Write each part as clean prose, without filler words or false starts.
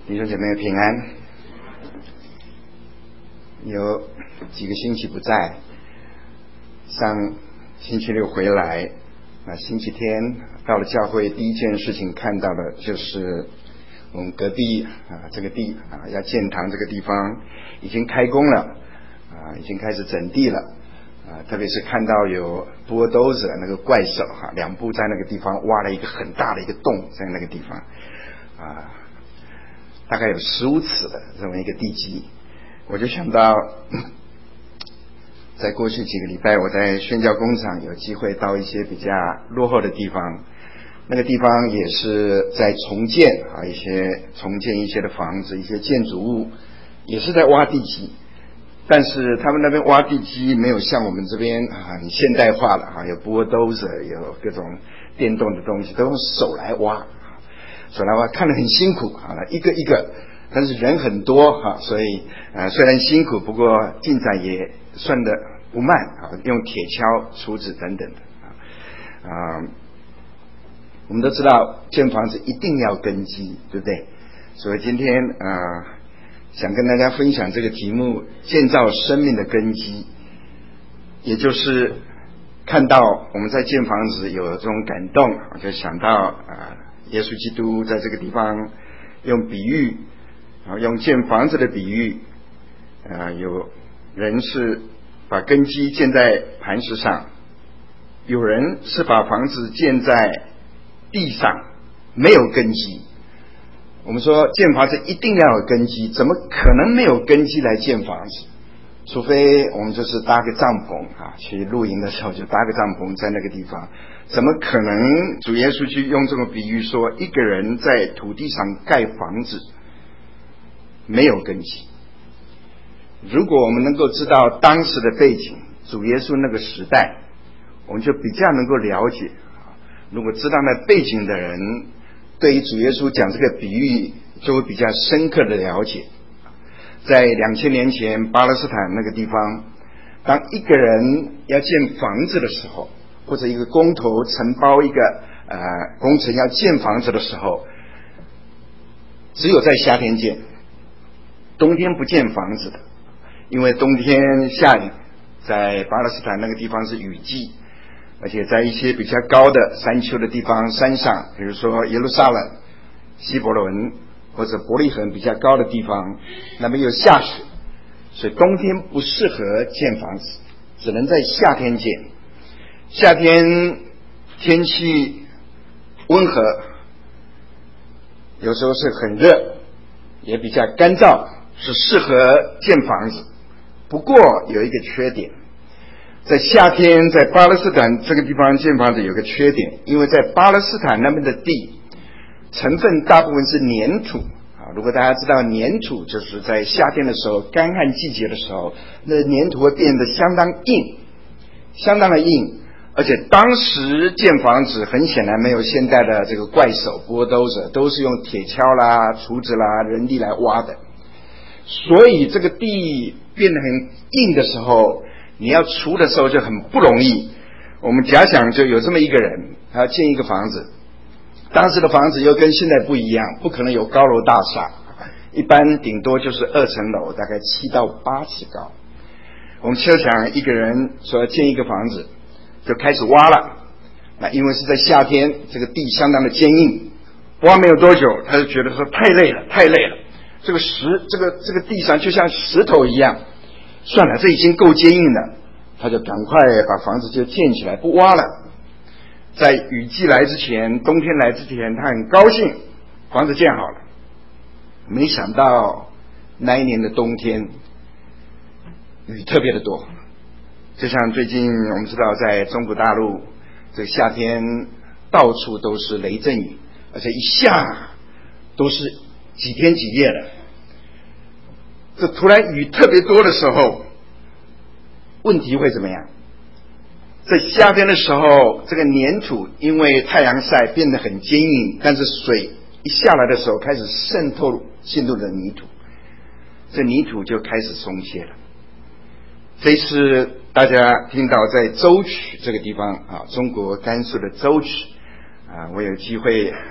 弟兄姐妹平安。有几个星期不在，上星期六回来，星期天到了教会，第一件事情看到的就是我们隔壁这个地要建堂这个地方已经开工了，已经开始整地了，特别是看到有bulldozer那个怪手两部在那个地方挖了一个很大的一个洞在那个地方，大概有15尺的这么一个地基。我就想到在过去几个礼拜我在宣教工厂有机会到一些比较落后的地方，那个地方也是在重建一些的房子，一些建筑物也是在挖地基，但是他们那边挖地基没有像我们这边很现代化了，有bulldozer，有各种电动的东西，都用手来挖，看得很辛苦，一个一个，但是人很多，所以虽然辛苦，不过进展也算得不慢，用铁锹、锄子等等的。我们都知道建房子一定要根基，对不对？所以今天想跟大家分享这个题目，建造生命的根基，也就是看到我们在建房子有这种感动，我就想到耶稣基督在这个地方用比喻，用建房子的比喻，有人是把根基建在磐石上，有人是把房子建在地上，没有根基。我们说建房子一定要有根基，怎么可能没有根基来建房子？除非我们就是搭个帐篷去露营的时候就搭个帐篷在那个地方，怎么可能主耶稣去用这个比喻说一个人在土地上盖房子没有根基？如果我们能够知道当时的背景，主耶稣那个时代，我们就比较能够了解。如果知道那背景的人，对于主耶稣讲这个比喻就会比较深刻的了解。在2000年前巴勒斯坦那个地方，当一个人要建房子的时候，或者一个工头承包一个工程要建房子的时候，只有在夏天建，冬天不建房子的，因为冬天下雨，在巴勒斯坦那个地方是雨季，而且在一些比较高的山丘的地方，山上比如说耶路撒冷、希伯伦或者伯利恒比较高的地方，那边有下雪，所以冬天不适合建房子，只能在夏天建。夏天天气温和，有时候是很热，也比较干燥，是适合建房子。不过有一个缺点，在夏天在巴勒斯坦这个地方建房子有个缺点，因为在巴勒斯坦那边的地成分大部分是粘土如果大家知道粘土就是在夏天的时候干旱季节的时候，那粘土会变得相当的硬，而且当时建房子很显然没有现代的这个怪手bulldozer，都是用铁锹啦、锄子啦、人力来挖的，所以这个地变得很硬的时候，你要锄的时候就很不容易。我们假想就有这么一个人，他要建一个房子，当时的房子又跟现在不一样，不可能有高楼大厦，一般顶多就是2层楼，大概7到8尺高。我们设想一个人说要建一个房子，就开始挖了。那因为是在夏天，这个地相当的坚硬，挖没有多久，他就觉得说太累了，这个地上就像石头一样，算了，这已经够坚硬了，他就赶快把房子就建起来，不挖了。在雨季来之前，冬天来之前，他很高兴房子建好了。没想到那一年的冬天雨特别的多，就像最近我们知道在中国大陆这个夏天到处都是雷阵雨，而且一下都是几天几夜的。这突然雨特别多的时候，问题会怎么样？在夏天的时候，这个粘土因为太阳晒变得很坚硬，但是水一下来的时候开始渗透了泥土，这泥土就开始松懈了。这一次大家听到在舟曲这个地方中国甘肃的舟曲我有机会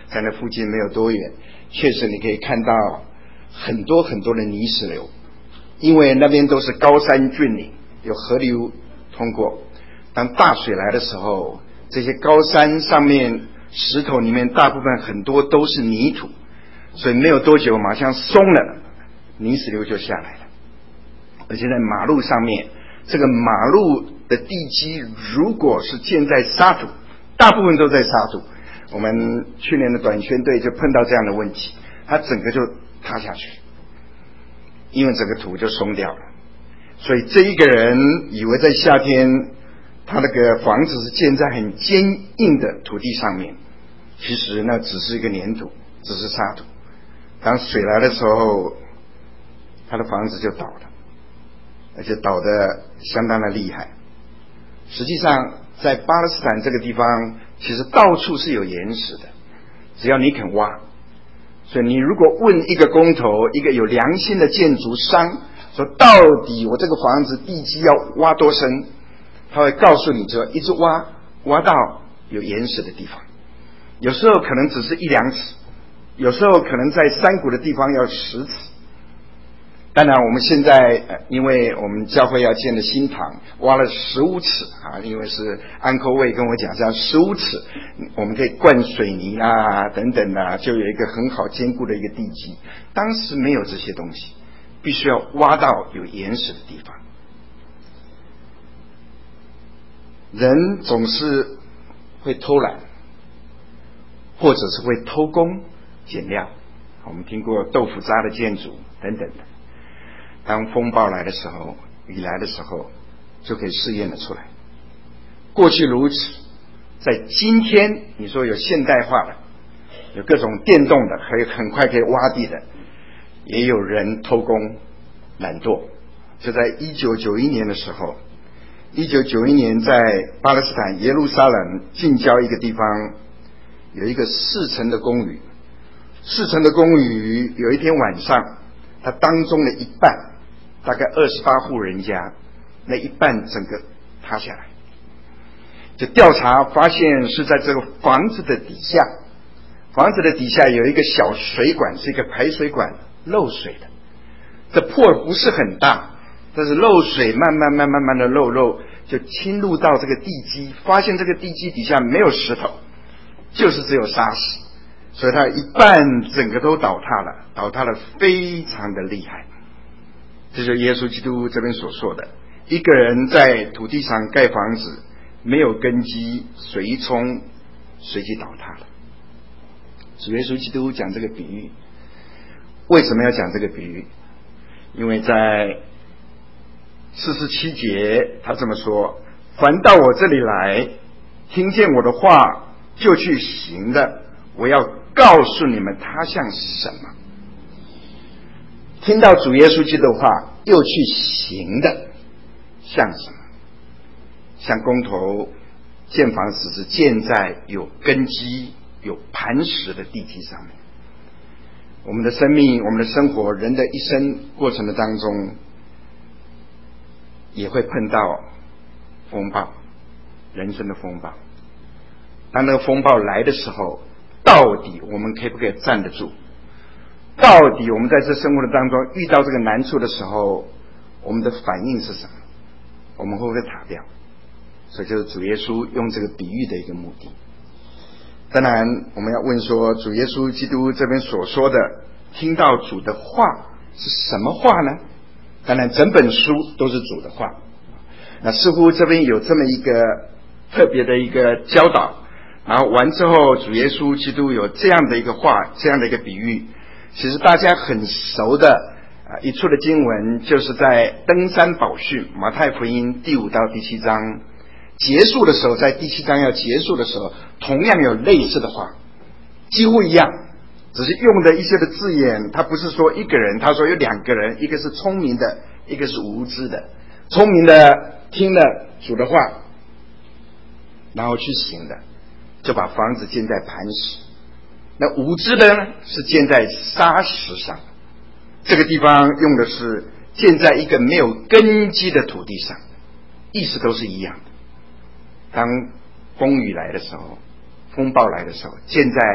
在那附近没有多远，确实你可以看到很多很多的泥石流，因为那边都是高山峻岭，有河流通过。当大水来的时候，这些高山上面石头里面大部分很多都是泥土，所以没有多久马上松了，泥石流就下来了。而且在马路上面，这个马路的地基如果是建在沙土，大部分都在沙土。我们去年的短宣队就碰到这样的问题，它整个就塌下去，因为整个土就松掉了。所以这一个人以为在夏天他那个房子是建在很坚硬的土地上面，其实那只是一个粘土，只是沙土。当水来的时候，他的房子就倒了，而且倒得相当的厉害。实际上在巴勒斯坦这个地方其实到处是有岩石的，只要你肯挖。所以你如果问一个工头，一个有良心的建筑商，说到底我这个房子地基要挖多深，他会告诉你说一直挖到有岩石的地方，有时候可能只是1-2尺，有时候可能在山谷的地方要10尺。当然我们现在因为我们教会要建的新堂，挖了15尺因为是安科卫跟我讲这样15尺我们可以灌水泥等等就有一个很好坚固的一个地基。当时没有这些东西，必须要挖到有岩石的地方。人总是会偷懒，或者是会偷工减料，我们听过豆腐渣的建筑等等的。当风暴来的时候，雨来的时候，就可以试验了出来。过去如此，在今天你说有现代化的，有各种电动的，可以很快可以挖地的，也有人偷工懒惰。就在1991年的时候，1991年在巴勒斯坦耶路撒冷近郊一个地方，有一个4层的公寓。4层的公寓有一天晚上，它当中的一半，大概28户人家，那一半整个塌下来。就调查发现是在这个房子的底下，房子的底下有一个小水管，是一个排水管漏水的。这破不是很大，但是漏水慢慢的漏，就侵入到这个地基，发现这个地基底下没有石头，就是只有沙石，所以它一半整个都倒塌了非常的厉害。这就是耶稣基督这边所说的，一个人在土地上盖房子，没有根基，水一冲，随即倒塌了。主耶稣基督讲这个比喻，为什么要讲这个比喻？因为在47节他这么说，凡到我这里来听见我的话就去行的，我要告诉你们他像什么。听到主耶稣基督的话又去行的像什么？像工头建房子是建在有根基有磐石的地基上面。我们的生命，我们的生活，人的一生过程的当中也会碰到风暴，人生的风暴。当那个风暴来的时候，到底我们可不可以站得住？到底我们在这生活的当中遇到这个难处的时候，我们的反应是什么？我们会不会塌掉？所以就是主耶稣用这个比喻的一个目的。当然我们要问说，主耶稣基督这边所说的听到主的话是什么话呢？当然整本书都是主的话。那似乎这边有这么一个特别的一个教导，然后完之后主耶稣基督有这样的一个话，这样的一个比喻。其实大家很熟的一处的经文，就是在登山宝训马太福音第5到第7章结束的时候，在第7章要结束的时候，同样有类似的话，几乎一样，只是用的一些的字眼，他不是说一个人，他说有2个人，一个是聪明的，一个是无知的。聪明的听了主的话，然后去行的，就把房子建在磐石。那无知的呢，是建在沙石上。这个地方用的是建在一个没有根基的土地上，意思都是一样的。当风雨来的时候，风暴来的时候，建在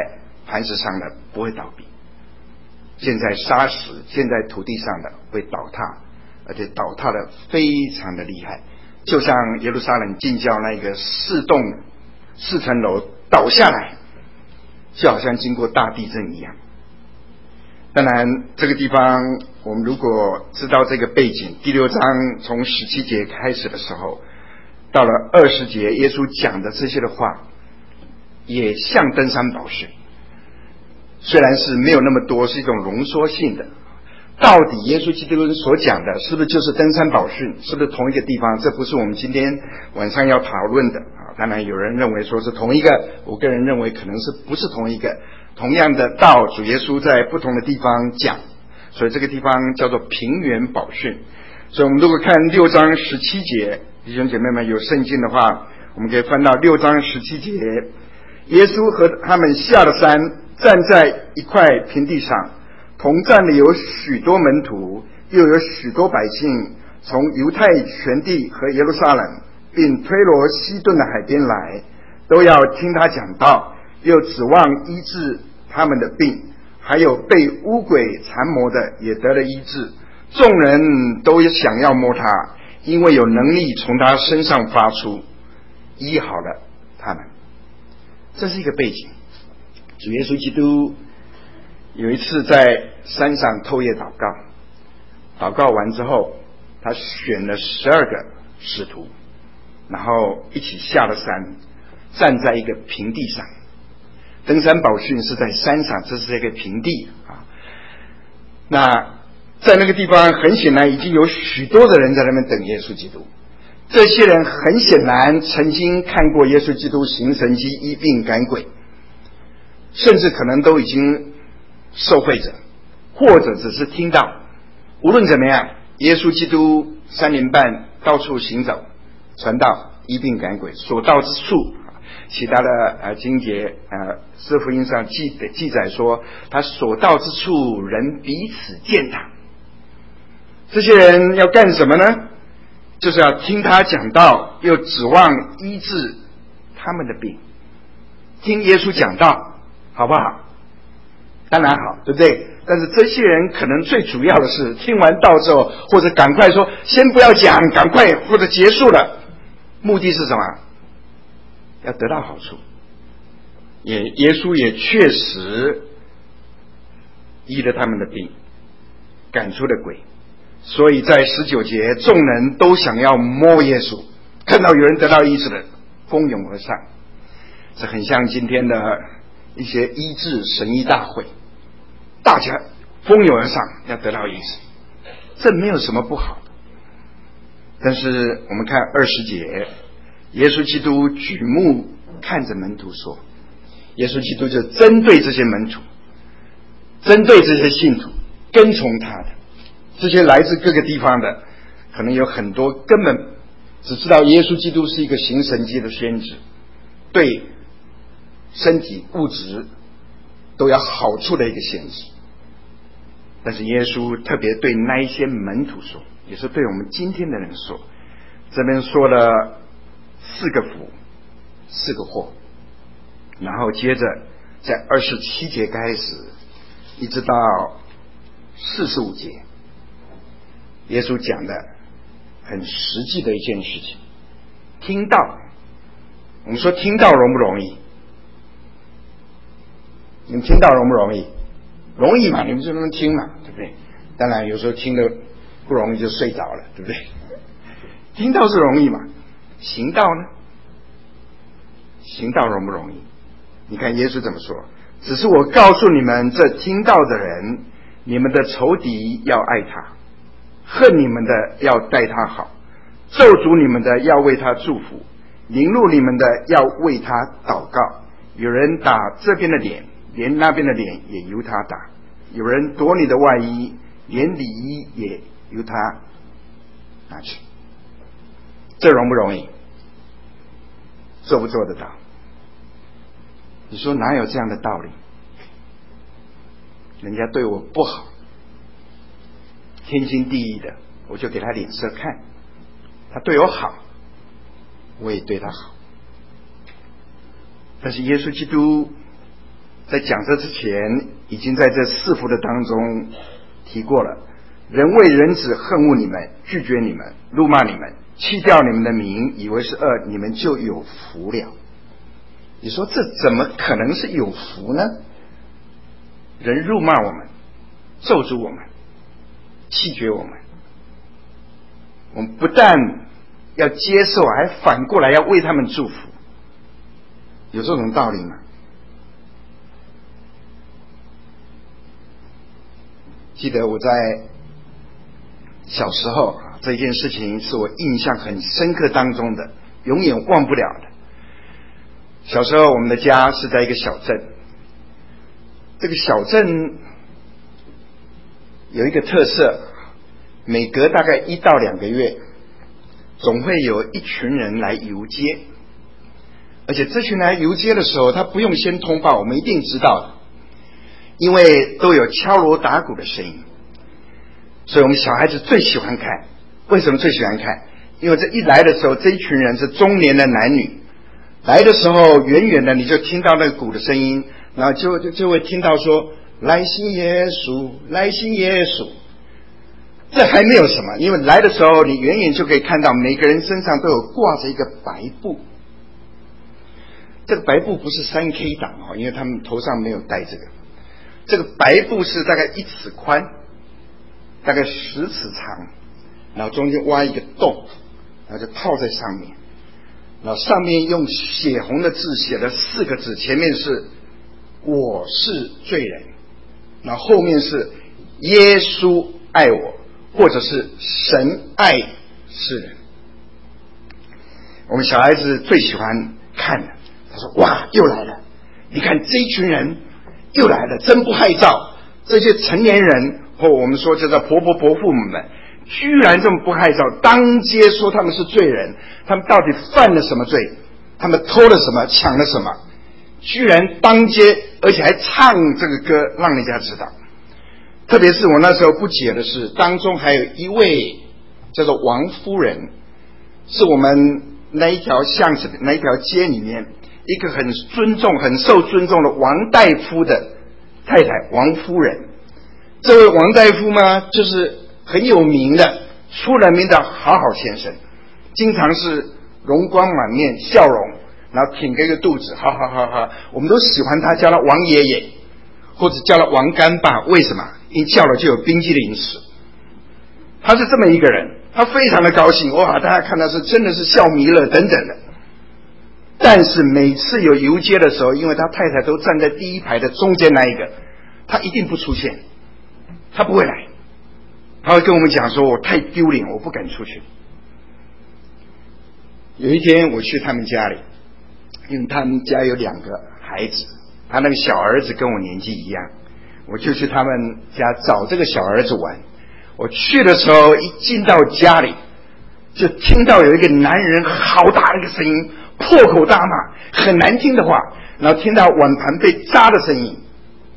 磐石上的不会倒闭，建在沙石、建在土地上的会倒塌，而且倒塌的非常的厉害，就像耶路撒冷近郊那个4层楼倒下来，就好像经过大地震一样。当然这个地方我们如果知道这个背景，第6章从17节开始的时候，到了20节，耶稣讲的这些的话也像登山宝训，虽然是没有那么多，是一种浓缩性的。到底耶稣基督所讲的是不是就是登山宝训，是不是同一个地方，这不是我们今天晚上要讨论的当然有人认为说是同一个，我个人认为可能是不是同一个，同样的道主耶稣在不同的地方讲，所以这个地方叫做平原宝训。所以我们如果看6章17节，弟兄姐妹们有圣经的话，我们可以翻到6章17节，耶稣和他们下了山，站在一块平地上，同站的有许多门徒，又有许多百姓从犹太全地和耶路撒冷并推罗西顿的海边来，都要听他讲道，又指望医治他们的病，还有被污鬼缠磨的也得了医治。众人都想要摸他，因为有能力从他身上发出，医好了他们。这是一个背景。主耶稣基督有一次在山上透夜祷告，祷告完之后，他选了12个使徒，然后一起下了山，站在一个平地上。登山宝训是在山上，这是一个平地那在那个地方很显然已经有许多的人在那边等耶稣基督，这些人很显然曾经看过耶稣基督行神迹、医病赶鬼，甚至可能都已经受惠者，或者只是听到。无论怎么样，耶稣基督3年半到处行走，传道、医病赶鬼，所到之处，其他的经节四福音上记载说，他所到之处人彼此践踏。这些人要干什么呢？就是要听他讲道，又指望医治他们的病。听耶稣讲道好不好？当然好，对不对？但是这些人可能最主要的是听完道之后，或者赶快说先不要讲，赶快或者结束了，目的是什么？要得到好处。耶稣也确实医了他们的病，赶出了鬼。所以在19节，众人都想要摸耶稣，看到有人得到医治的，蜂拥而上。这很像今天的一些医治神医大会，大家蜂拥而上要得到医治，这没有什么不好。但是我们看20节，耶稣基督举目看着门徒说，耶稣基督就针对这些门徒，针对这些信徒跟从他的这些来自各个地方的，可能有很多根本只知道耶稣基督是一个行神迹的先知，对身体物质都有好处的一个先知。但是耶稣特别对那一些门徒说，也是对我们今天的人说，这边说了4个福4个祸，然后接着在27节开始一直到45节，耶稣讲的很实际的一件事情。听道，我们说听道容不容易？你们听道容不容易？容易嘛，你们就能听嘛，对不对？当然有时候听得不容易就睡着了，对不对？听道是容易嘛，行道呢？行道容不容易？你看耶稣怎么说，只是我告诉你们，这听道的人，你们的仇敌要爱他，恨你们的要待他好，咒诅你们的要为他祝福，凌辱你们的要为他祷告。有人打这边的脸，连那边的脸也由他打；有人夺你的外衣，连里衣也由他拿去。这容不容易？做不做得到？你说哪有这样的道理？人家对我不好，天经地义的，我就给他脸色看；他对我好，我也对他好。但是耶稣基督在讲这之前，已经在这4幅的当中提过了。人为人子恨恶你们，拒绝你们，辱骂你们，弃掉你们的名，以为是恶，你们就有福了。你说这怎么可能是有福呢？人辱骂我们，咒诅我们，弃绝我们，我们不但要接受，还反过来要为他们祝福，有这种道理吗？记得我在小时候，这件事情是我印象很深刻当中的，永远忘不了的。小时候我们的家是在一个小镇，这个小镇有一个特色，每隔大概1到2个月总会有一群人来游街，而且这群人来游街的时候，他不用先通报，我们一定知道的，因为都有敲锣打鼓的声音，所以我们小孩子最喜欢看。为什么最喜欢看？因为这一来的时候，这一群人是中年的男女，来的时候远远的你就听到那个鼓的声音，然后就会听到说来信耶稣，来信耶稣。这还没有什么，因为来的时候你远远就可以看到每个人身上都有挂着一个白布。这个白布不是3K 党，因为他们头上没有戴这个。这个白布是大概1尺宽，大概10尺长，然后中间挖一个洞，然后就套在上面，然后上面用血红的字写了4个字，前面是我是罪人，然后后面是耶稣爱我，或者是神爱世人。我们小孩子最喜欢看的，他说哇又来了，你看这一群人又来了，真不害臊，这些成年人或我们说叫做婆婆伯父母们，居然这么不害臊，当街说他们是罪人，他们到底犯了什么罪，他们偷了什么，抢了什么，居然当街，而且还唱这个歌让人家知道。特别是我那时候不解的是，当中还有一位叫做王夫人，是我们那一条巷子那一条街里面一个很受尊重的王大夫的太太，王夫人。这位王大夫呢，就是很有名的出了名的好好先生，经常是容光满面笑容，然后挺着一个肚子，哈哈哈哈，我们都喜欢他，叫他王爷爷或者叫他王干爸。为什么？一叫了就有冰激凌吃。他是这么一个人，他非常的高兴，哇，大家看他是真的是笑迷了等等的。但是每次有游街的时候，因为他太太都站在第一排的中间那一个，他一定不出现，他不会来，他会跟我们讲说我太丢脸，我不敢出去。有一天我去他们家里，因为他们家有2个孩子，他那个小儿子跟我年纪一样，我就去他们家找这个小儿子玩。我去的时候一进到家里，就听到有一个男人好大的一个声音，破口大骂，很难听的话，然后听到碗盘被砸的声音。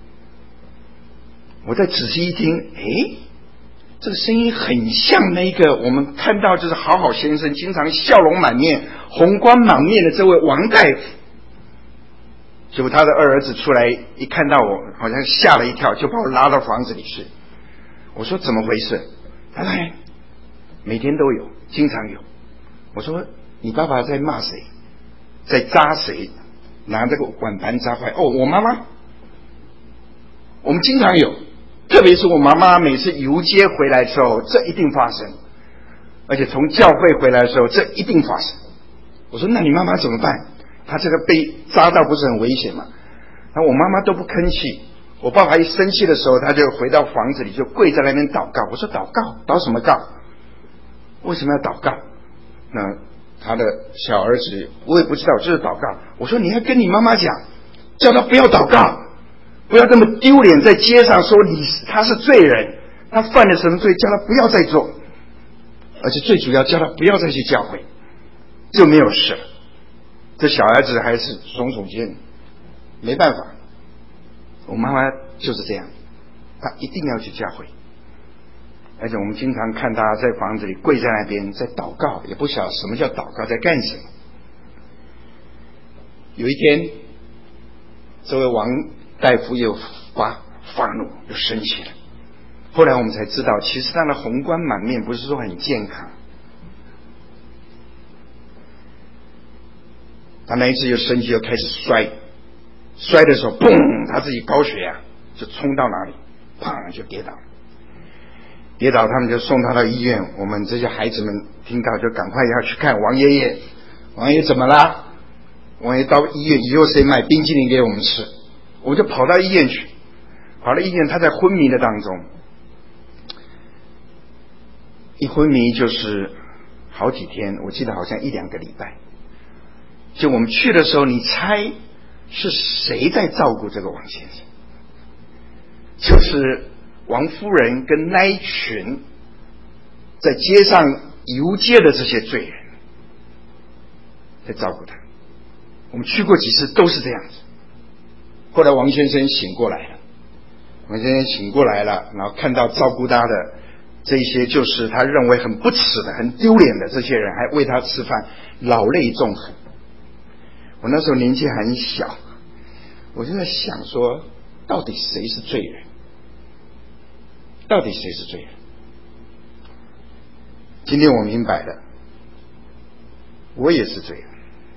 我再仔细一听，这个声音很像那个我们看到就是好好先生经常笑容满面红光满面的这位王大夫。结果他的二儿子出来一看到我，好像吓了一跳，就把我拉到房子里去。我说怎么回事？他说每天都有，经常有。我说你爸爸在骂谁，在扎谁，拿这个碗盘扎坏？我妈妈。我们经常有，特别是我妈妈每次游街回来的时候，这一定发生，而且从教会回来的时候，这一定发生。我说那你妈妈怎么办？她这个被扎到不是很危险吗？然后我妈妈都不吭气。我爸爸一生气的时候，他就回到房子里，就跪在那边祷告。我说祷告？祷什么告？为什么要祷告？那他的小儿子我也不知道，就是祷告。我说你要跟你妈妈讲，叫他不要祷告，不要这么丢脸，在街上说他是罪人，他犯了什么罪，叫他不要再做，而且最主要叫他不要再去教会，就没有事了。这小孩子还是耸耸肩，没办法。我妈妈就是这样，她一定要去教会，而且我们经常看她在房子里跪在那边在祷告，也不晓得什么叫祷告，在干什么。有一天，这位王大夫又发怒，又生气了。后来我们才知道，其实他的红光满面，不是说很健康。他那一次又生气，又开始摔的时候，砰！他自己高血压就冲到哪里，砰就跌倒。他们就送他到医院。我们这些孩子们听到就赶快要去看王爷爷。王爷怎么啦？王爷到医院以后，谁买冰淇淋给我们吃？我就跑到医院去。跑到医院，他在昏迷的当中，一昏迷就是好几天，我记得好像1-2个礼拜。就我们去的时候，你猜是谁在照顾这个王先生？就是王夫人跟那一群在街上游街的这些罪人在照顾他。我们去过几次都是这样子。后来王先生醒过来了，然后看到照顾他的这些就是他认为很不耻的、很丢脸的这些人，还喂他吃饭，老泪纵横。我那时候年纪很小，我就在想说，到底谁是罪人？今天我明白了，我也是罪人。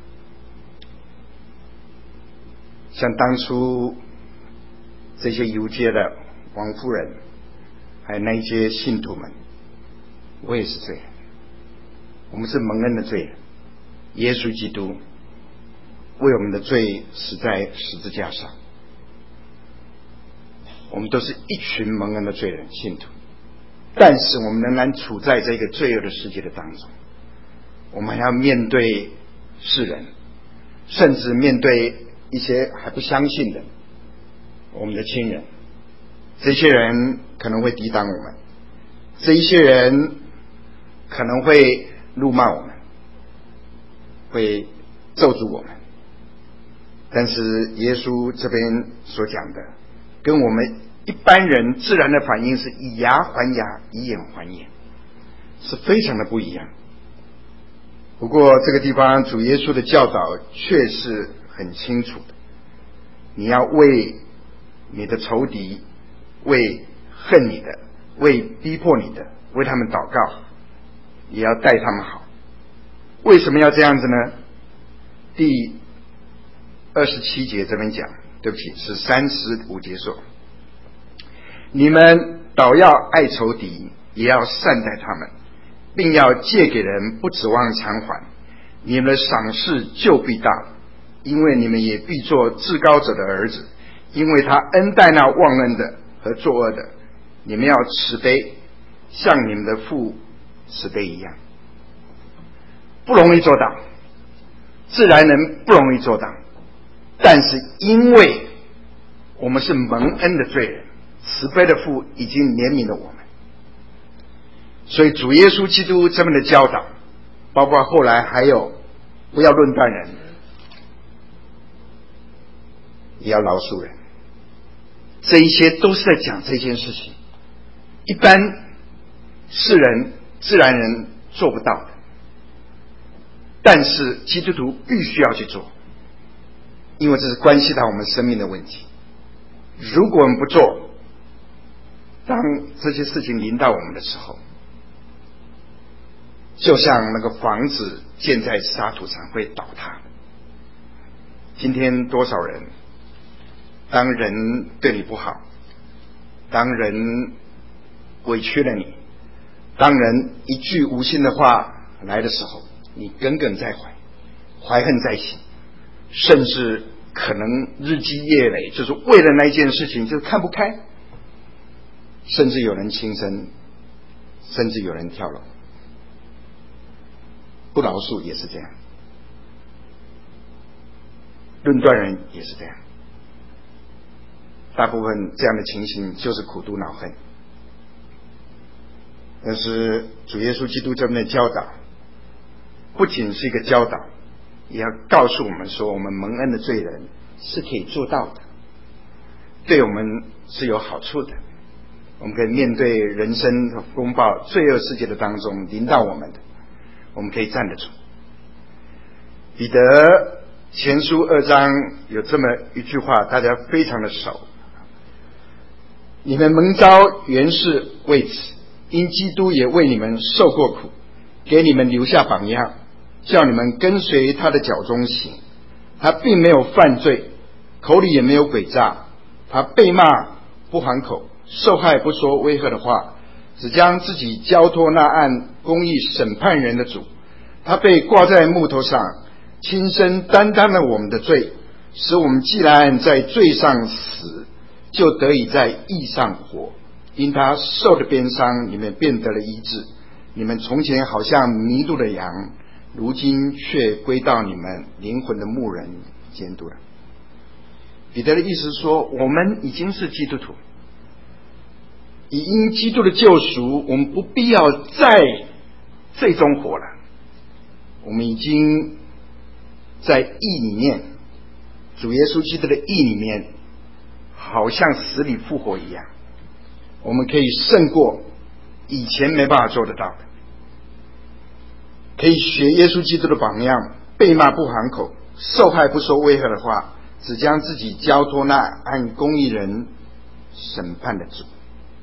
像当初这些游街的王夫人，还有那一些信徒们，我也是罪人。我们是蒙恩的罪人，耶稣基督为我们的罪死在十字架上。我们都是一群蒙恩的罪人信徒，但是我们仍然处在这个罪恶的世界的当中。我们还要面对世人，甚至面对一些还不相信的我们的亲人。这些人可能会抵挡我们，这一些人可能会辱骂我们，会咒诅我们。但是耶稣这边所讲的，跟我们一般人自然的反应是以牙还牙，以眼还眼，是非常的不一样。不过这个地方主耶稣的教导却是很清楚的，你要为你的仇敌，为恨你的，为逼迫你的，为他们祷告，也要待他们好。为什么要这样子呢？第27节这边讲，对不起，是35节说，你们倒要爱仇敌，也要善待他们，并要借给人，不指望偿还。你们的赏识就必大，因为你们也必做至高者的儿子，因为他恩待那忘恩的和作恶的。你们要慈悲，像你们的父慈悲一样。不容易做到，自然人不容易做到，但是因为我们是蒙恩的罪人，慈悲的父已经怜悯了我们，所以主耶稣基督这么的教导，包括后来还有不要论断人，也要饶恕人，这一些都是在讲这件事情。一般世人自然人做不到的，但是基督徒必须要去做，因为这是关系到我们生命的问题。如果我们不做，当这些事情临到我们的时候，就像那个房子建在沙土上会倒塌。今天多少人，当人对你不好，当人委屈了你，当人一句无心的话来的时候，你耿耿在怀，怀恨在心，甚至可能日积月累，就是为了那一件事情就是看不开，甚至有人轻生，甚至有人跳楼。不饶恕也是这样，论断人也是这样，大部分这样的情形就是苦毒恼恨。但是主耶稣基督这边的教导不仅是一个教导，也要告诉我们说，我们蒙恩的罪人是可以做到的，对我们是有好处的。我们可以面对人生的风暴，罪恶世界的当中临到我们的，我们可以站得住。彼得前书2章有这么一句话，大家非常的熟：你们蒙召原是为此，因基督也为你们受过苦，给你们留下榜样，叫你们跟随他的脚中行。他并没有犯罪，口里也没有诡诈，他被骂不还口，受害不说威吓的话，只将自己交托那按公义审判人的主。他被挂在木头上，亲身担当了我们的罪，使我们既然在罪上死，就得以在义上活。因他受的鞭伤，你们便得了医治。你们从前好像迷路的羊，如今却归到你们灵魂的牧人监督了。彼得的意思是说，我们已经是基督徒，因基督的救赎，我们不必要在罪中活了，我们已经在义里面，主耶稣基督的义里面，好像死里复活一样，我们可以胜过以前没办法做得到的，可以学耶稣基督的榜样，被骂不还口，受害不说威吓的话，只将自己交托那按公义人审判的主。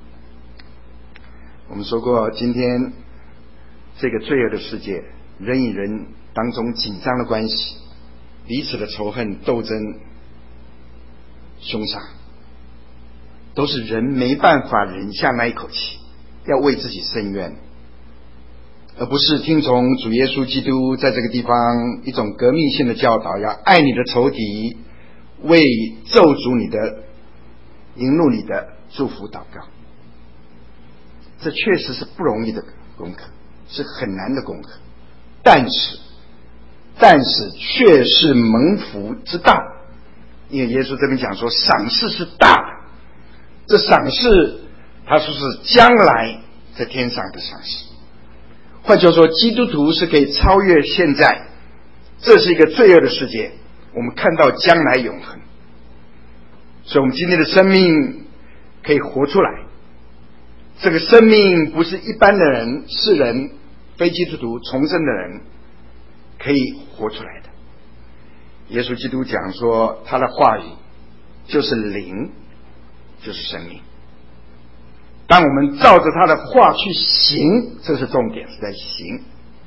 我们说过，今天这个罪恶的世界，人与人当中紧张的关系，彼此的仇恨斗争凶杀，都是人没办法忍下那一口气，要为自己伸冤，而不是听从主耶稣基督在这个地方一种革命性的教导，要爱你的仇敌，为咒诅你的引怒你的祝福祷告。这确实是不容易的功课，是很难的功课，但是却是蒙福之道。因为耶稣这边讲说，赏赐是大的，这赏赐他说是将来在天上的赏赐。换句话说，基督徒是可以超越现在，这是一个罪恶的世界，我们看到将来永恒。所以我们今天的生命可以活出来，这个生命不是一般的人、世人、非基督徒重生的人可以活出来的。耶稣基督讲说，他的话语就是灵，就是生命。当我们照着他的话去行，这是重点，是在行，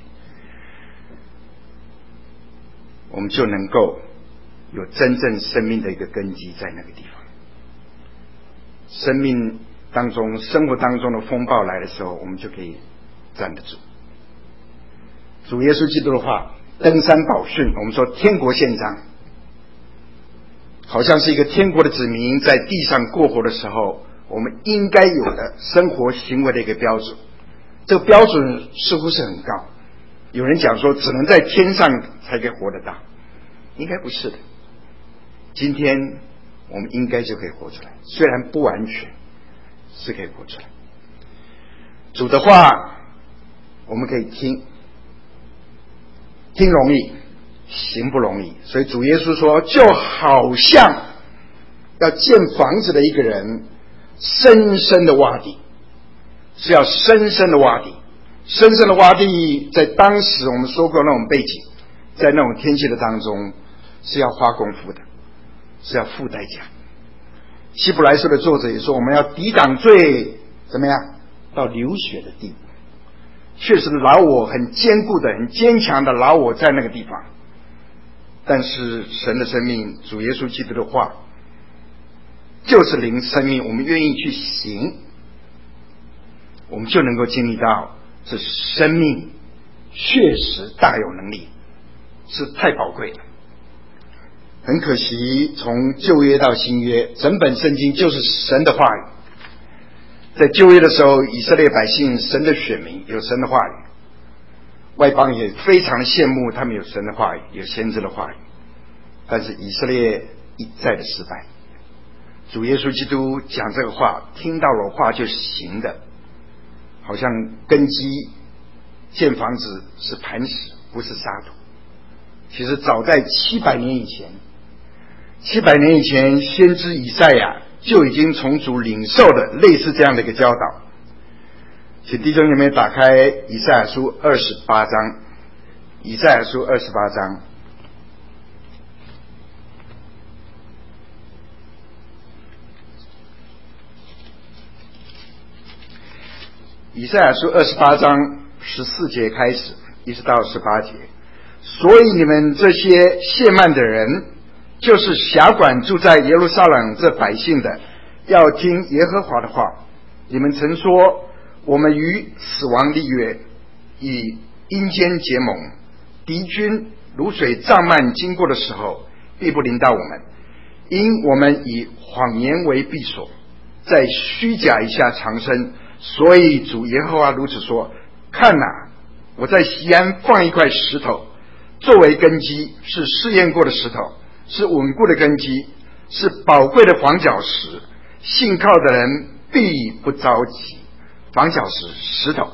我们就能够有真正生命的一个根基在那个地方。生命当中、生活当中的风暴来的时候，我们就可以站得住。主耶稣基督的话，登山宝训，我们说天国宪章，好像是一个天国的子民在地上过活的时候，我们应该有的生活行为的一个标准。这个标准似乎是很高，有人讲说只能在天上才可以活得到，应该不是的。今天我们应该就可以活出来，虽然不完全，是可以活出来。主的话我们可以听容易，行不容易。所以主耶稣说，就好像要建房子的一个人，深深的挖地，是要深深的挖地。深深的挖地，在当时我们说过那种背景，在那种天气的当中是要花功夫的，是要付代价。希伯来书的作者也说，我们要抵挡罪，怎么样到流血的地步。确实老我很坚固的、很坚强的老我在那个地方，但是神的生命，主耶稣基督的话就是灵生命，我们愿意去行，我们就能够经历到这生命确实大有能力，是太宝贵了。很可惜，从旧约到新约，整本圣经就是神的话语。在旧约的时候，以色列百姓神的选民，有神的话语，外邦也非常羡慕他们有神的话语，有先知的话语。但是以色列一再的失败。主耶稣基督讲这个话，听到了话就行的，好像根基建房子是磐石，不是沙土。其实早在700年以前，700年以前，先知以赛亚就已经从主领受的类似这样的一个教导。请弟兄姐妹打开以赛亚书28章，以赛亚书28章。 以赛亚书28章14节开始，一直到18节。所以你们这些亵慢的人，就是辖管住在耶路撒冷这百姓的，要听耶和华的话。你们曾说，我们与死亡立约，以阴间结盟，敌军如水涨漫经过的时候，必不临到我们，因我们以谎言为避所，在虚假以下藏身。所以主耶和华如此说：看哪，我在锡安放一块石头，作为根基，是试验过的石头，是稳固的根基，是宝贵的房角石，信靠的人必不着急。房角石，石头。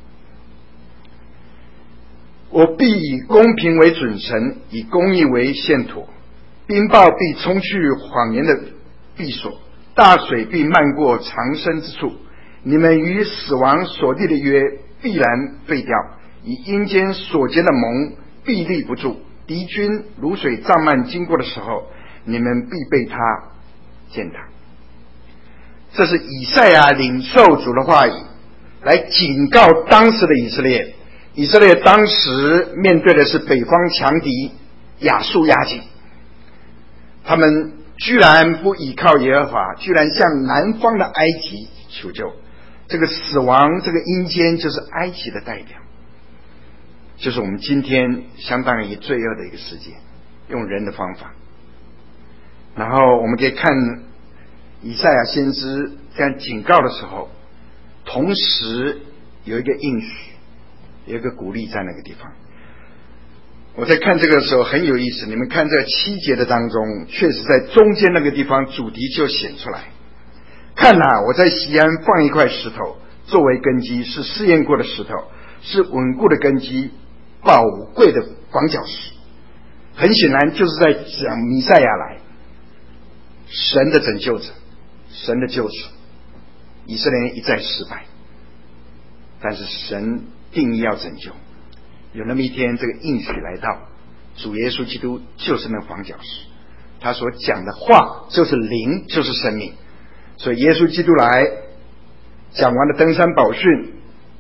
我必以公平为准绳，以公义为线砣，冰雹必冲去谎言的避所，大水必漫过藏身之处。你们与死亡所立的约必然废掉，以阴间所结的盟必立不住。敌军如水涨漫经过的时候，你们必被他践踏。这是以赛亚领受主的话语，来警告当时的以色列。以色列当时面对的是北方强敌亚述压境，他们居然不依靠耶和华，居然向南方的埃及求救。这个死亡，这个阴间，就是埃及的代表，就是我们今天相当于罪恶的一个世界，用人的方法。然后我们可以看以赛亚先知这样警告的时候，同时有一个应许，有一个鼓励在那个地方。我在看这个的时候很有意思，你们看这7节的当中，确实在中间那个地方主题就显出来。看哪，我在锡安放一块石头，作为根基，是试验过的石头，是稳固的根基，宝贵的房角石。很显然就是在讲弥赛亚来，神的拯救者，神的救赎。以色列人一再失败，但是神定义要拯救。有那么一天，这个应许来到，主耶稣基督就是那房角石，他所讲的话就是灵，就是生命。所以耶稣基督来讲完了登山宝训，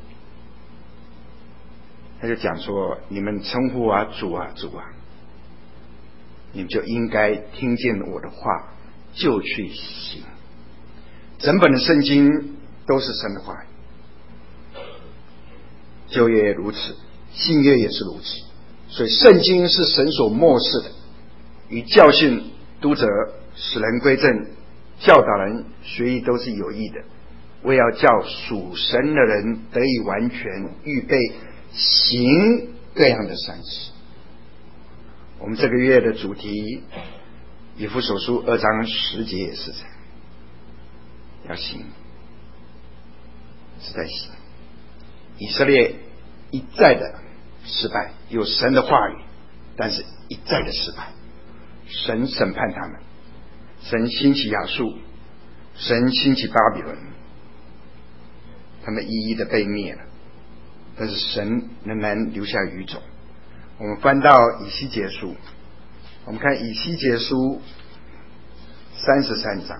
他就讲说，你们称呼啊主啊主啊，你们就应该听见我的话就去行。整本的圣经都是神的话语，旧约也如此，新约也是如此。所以圣经是神所默示的，与教训、督责、使人归正、教导人学艺都是有益的，为要叫属神的人得以完全，预备行各样的善事。我们这个月的主题以弗所书2章10节也是这样，要行，是在行。以色列一再的失败，有神的话语，但是一再的失败，神审判他们，神兴起亚述，神兴起巴比伦，他们一一的被灭了，但是神仍然留下余种。我们翻到以西结书，我们看以西结书33章，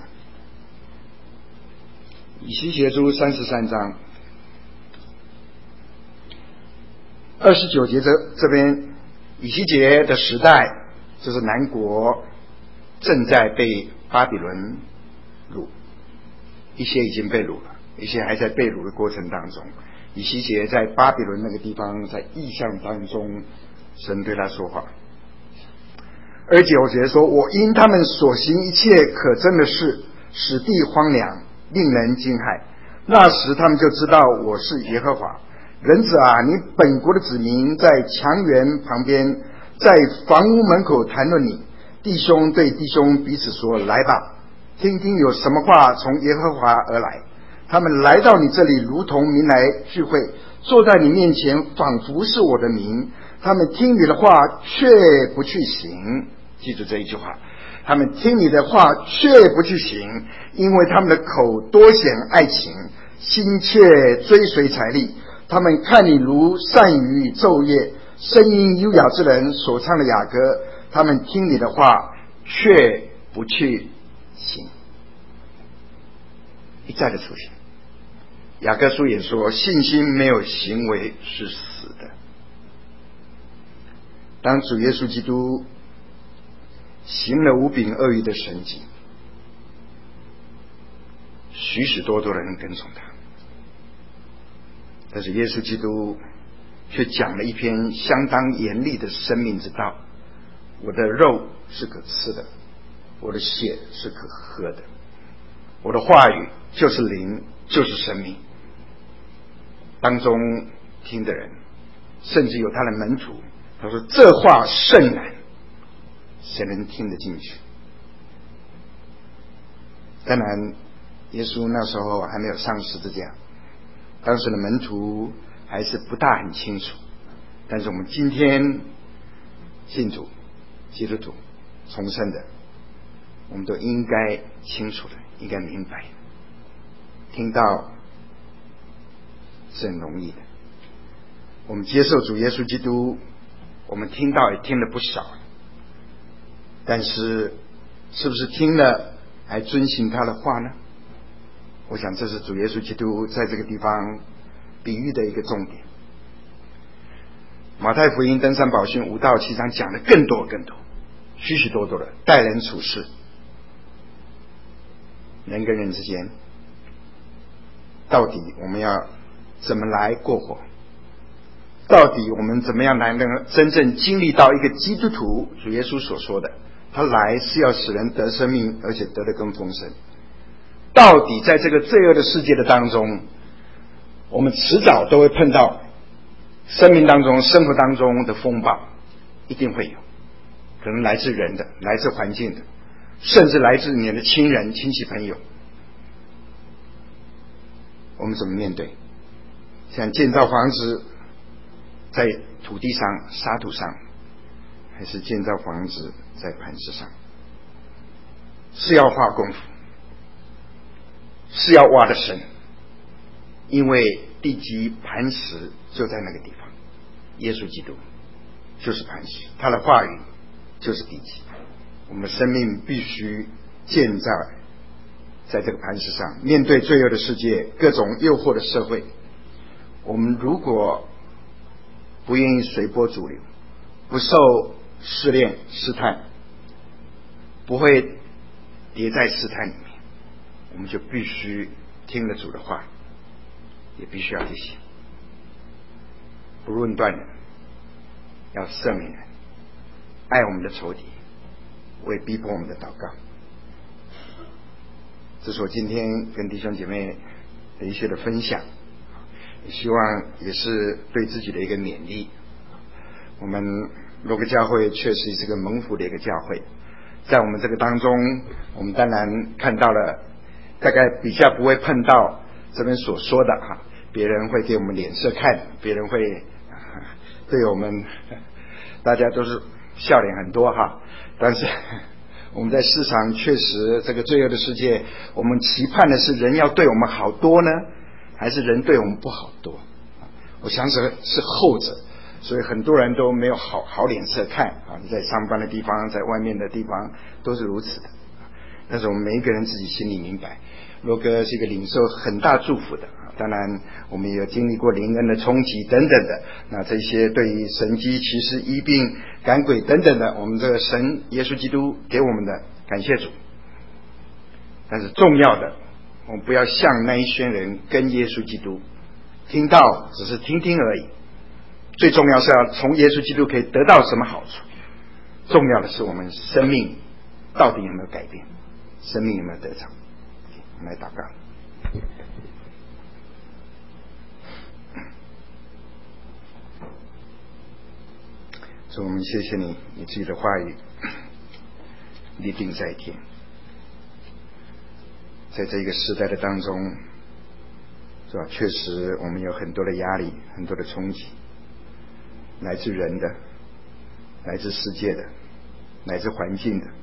以西结书33章29节，这边以西结的时代，就是南国正在被巴比伦掳，一些已经被掳了，一些还在被掳的过程当中。以西结在巴比伦那个地方，在异象当中，神对他说话。29节说，我因他们所行一切可憎的事，使地荒凉，令人惊骇。那时他们就知道我是耶和华。人子啊，你本国的子民在墙垣旁边，在房屋门口谈论你，弟兄对弟兄彼此说，来吧，听听有什么话从耶和华而来。他们来到你这里，如同民来聚会，坐在你面前，仿佛是我的民。他们听你的话，却不去行。记住这一句话，他们听你的话，却不去行，因为他们的口多显爱情，心切追随财力。他们看你如善于昼夜，声音优雅之人所唱的雅歌。他们听你的话，却不去行。一再的出现， 雅各书也说，信心没有行为是死的。当主耶稣基督行了5饼2鱼的神迹，许许多多的人跟从他，但是耶稣基督却讲了一篇相当严厉的生命之道：我的肉是可吃的，我的血是可喝的，我的话语就是灵，就是生命。当中听的人，甚至有他的门徒，他说这话甚难，谁能听得进去？当然耶稣那时候还没有上十字架，当时的门徒还是不大很清楚，但是我们今天信主基督徒重生的，我们都应该清楚的，应该明白，听到是很容易的。我们接受主耶稣基督，我们听到也听了不少，但是是不是听了还遵行他的话呢？我想这是主耶稣基督在这个地方比喻的一个重点。马太福音登山宝训5到7章讲的更多，许许多多的待人处事，人跟人之间到底我们要怎么来过活，到底我们怎么样来能真正经历到一个基督徒主耶稣所说的，他来是要使人得生命，而且得得更丰盛。到底在这个罪恶的世界的当中，我们迟早都会碰到生命当中生活当中的风暴，一定会有，可能来自人的，来自环境的，甚至来自你的亲人亲戚朋友。我们怎么面对？像建造房子在土地上沙土上，还是建造房子在磐石上？是要花功夫，是要挖的深，因为地基磐石就在那个地方，耶稣基督就是磐石，他的话语就是地基。我们的生命必须建造在这个磐石上，面对罪恶的世界，各种诱惑的社会，我们如果不愿意随波逐流，不受试炼试探，不会跌在试探里面，我们就必须听了主的话，也必须要提醒，不论断人，要赦免人，爱我们的仇敌，为逼迫我们的祷告。这是我今天跟弟兄姐妹的一些的分享，也希望也是对自己的一个勉励。我们罗格教会确实是个蒙福的一个教会，在我们这个当中，我们当然看到了大概比较不会碰到这边所说的别人会给我们脸色看，别人会对我们大家都是笑脸很多但是我们在市场确实这个罪恶的世界，我们期盼的是人要对我们好多呢，还是人对我们不好多？我想是后者，所以很多人都没有好脸色看你在上班的地方，在外面的地方都是如此的。但是我们每一个人自己心里明白，罗哥是一个领受很大祝福的当然我们也有经历过灵恩的冲击等等的，那这些对于神迹奇事医病赶鬼等等的，我们这个神耶稣基督给我们的，感谢主。但是重要的，我们不要像那一些人跟耶稣基督听到只是听听而已，最重要是要从耶稣基督可以得到什么好处，重要的是我们生命到底有没有改变，生命有没有得着。我们来祷告。主，我们谢谢你，你自己的话语立定在天，在这个时代的当中，是吧？确实我们有很多的压力，很多的冲击，来自人的，来自世界的，来自环境的，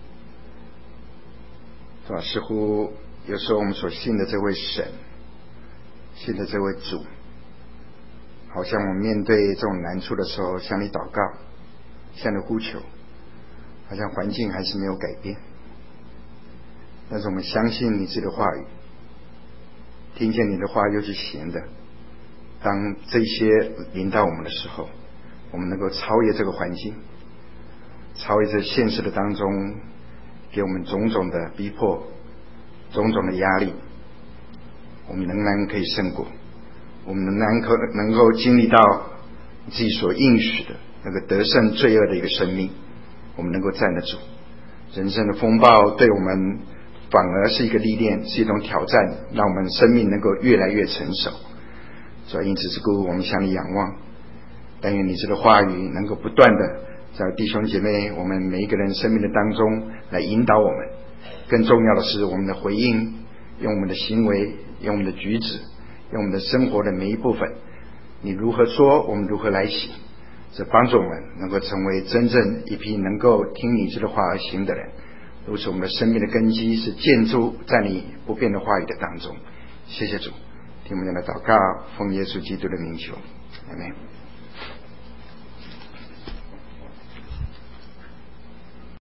是吧？似乎有时候我们所信的这位神，信的这位主，好像我们面对这种难处的时候，向你祷告，向你呼求，好像环境还是没有改变。但是我们相信你自己的话语， 听见你的话又是咸的。当这些临到我们的时候，我们能够超越这个环境，超越这现实的当中给我们种种的逼迫，种种的压力，我们仍然可以胜过，我们仍然能够经历到自己所应许的那个得胜罪恶的一个生命，我们能够站得住。人生的风暴对我们反而是一个历练，是一种挑战，让我们生命能够越来越成熟。所以因此之故，我们向你仰望，但愿你这个话语能够不断的在弟兄姐妹我们每一个人生命的当中来引导我们。更重要的是，我们的回应，用我们的行为，用我们的举止，用我们的生活的每一部分，你如何说，我们如何来行，这帮助我们能够成为真正一批能够听你这个话而行的人。如此，我们的生命的根基是建筑在你不变的话语的当中。谢谢主，听我们的祷告，奉耶稣基督的名求，阿们。